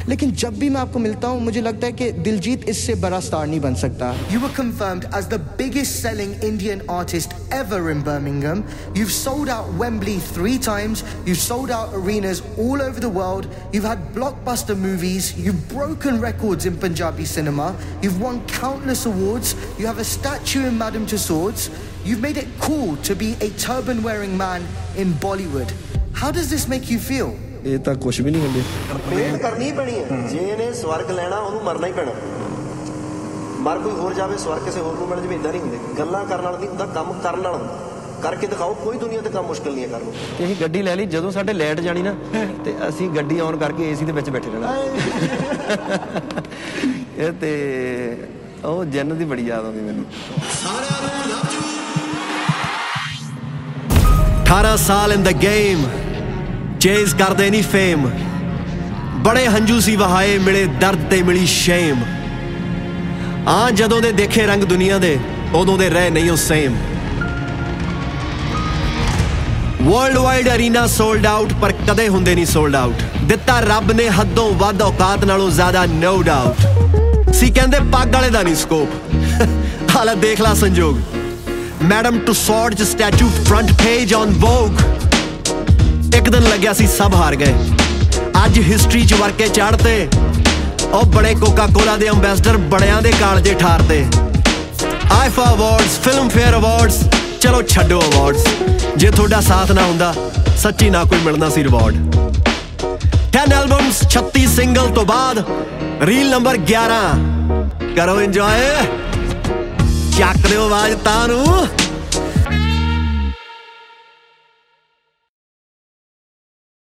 लेकिन जब भी मैं आपको मिलता हूँ मुझे लगता है कि दिलजीत इससे बड़ा स्टार नहीं बन सकता. You were confirmed as the biggest selling Indian artist ever in Birmingham. You've sold out Wembley 3 times. You've sold out arenas all over the world. You've had blockbuster movies. You've broken records in Punjabi cinema. You've won countless awards. You have a statue in Madame Tussauds. You've made it cool to be a turban-wearing man in Bollywood. How does this make you feel? ਇਹ ਤਾਂ ਕੁਝ ਵੀ ਨਹੀਂ ਹੁੰਦੇ. ਮਿਹਨਤ ਕਰਨੀ ਪੈਣੀ ਹੈ. ਜੇ ਇਹਨੇ ਸਵਰਗ ਲੈਣਾ ਉਹਨੂੰ ਮਰਨਾ ਹੀ ਪੈਣਾ. ਮਰ ਕੋਈ ਹੋਰ ਜਾਵੇ ਸਵਰਗ ਕਿਸੇ ਹੋਰ ਨੂੰ ਮਿਲ ਜਾਵੇ, ਇਦਾਂ ਨਹੀਂ ਹੁੰਦੇ. ਗੱਲਾਂ ਕਰਨ ਨਾਲ ਨਹੀਂ ਹੁੰਦਾ, ਕੰਮ ਕਰਨ ਨਾਲ ਹੁੰਦਾ. ਕਰਕੇ ਦਿਖਾਓ. ਕੋਈ ਦੁਨੀਆ ਤੇ ਕੰਮ ਮੁਸ਼ਕਿਲ ਨਹੀਂ ਹੈ ਕਰਨ ਨੂੰ. ਤੇ ਅਸੀਂ ਗੱਡੀ ਲੈ ਲਈ, ਜਦੋਂ ਸਾਡੇ ਲਾਈਟ ਜਾਣੀ ਨਾ ਤੇ ਅਸੀਂ ਗੱਡੀ ਔਨ ਕਰਕੇ ਏਸੀ ਦੇ ਵਿੱਚ ਬੈਠੇ ਰਹਿਣਾ. ਇਹ ਤੇ ਉਹ ਜੰਨਤ ਦੀ ਬੜੀ ਯਾਦ ਆਉਂਦੀ ਮੈਨੂੰ. 18 ਸਾਲ in the game, ਚੇਜ਼ ਕਰਦੇ ਨਹੀਂ ਫੇਮ. ਬੜੇ ਹੰਝੂ ਸੀ ਵਹਾਏ, ਮਿਲੇ ਦਰਦ ਤੇ ਮਿਲੀ ਸ਼ੇਮ. ਜਦੋਂ ਦੇ ਦੇਖੇ ਰੰਗ ਦੁਨੀਆ ਦੇ, ਉਦੋਂ ਦੇ ਰਹਿ ਨਹੀਂ ਉਹ same. World wide arena sold out, ਪਰ ਕਦੇ ਹੁੰਦੇ ਨਹੀਂ ਸੋਲਡ ਆਊਟ. ਦਿੱਤਾ ਰੱਬ ਨੇ ਹੱਦੋਂ ਵੱਧ, ਔਕਾਤ ਨਾਲੋਂ ਜ਼ਿਆਦਾ ਨੋ ਡਾਊਟ. ਸੀ ਕਹਿੰਦੇ ਪੱਗ ਵਾਲੇ ਦਾ ਨਹੀਂ ਸਕੋਪ, ਹਾਲਾ ਦੇਖ ਲਾ ਸੰਜੋਗ. ਮੈਡਮ ਟੁਸੌਡ 'ਚ statue front page on Vogue. ਇੱਕ ਦਿਨ ਲੱਗਿਆ ਸੀ ਸਭ ਹਾਰ ਗਏ, ਅੱਜ ਹਿਸਟਰੀ 'ਚ ਵਰਕੇ ਚੜ੍ਹਤੇ. ਉਹ ਬੜੇ ਕੋਕਾ ਕੋਲਾ ਦੇ ਅੰਬੈਸਡਰ ਬੜਿਆਂ ਦੇ ਕਾਲਜੇ ਠਾਰਤੇ. IIFA awards, Filmfare awards, ਚਲੋ ਛੱਡੋ ਅਵਾਰਡਸ. ਜੇ ਤੁਹਾਡਾ ਸਾਥ ਨਾ ਹੁੰਦਾ ਸੱਚੀ ਨਾ ਕੋਈ ਮਿਲਣਾ ਸੀ ਰਿਵਾਰਡ. 10 ਐਲਬਮਸ, 36 ਸਿੰਗਲ ਤੋਂ ਬਾਅਦ ਰੀਲ ਨੰਬਰ 11. ਕਰੋ ਇੰਜੋਏ, ਚੱਕ ਦਿਓ ਆਵਾਜ਼ ਤਾਂ ਨੂੰ.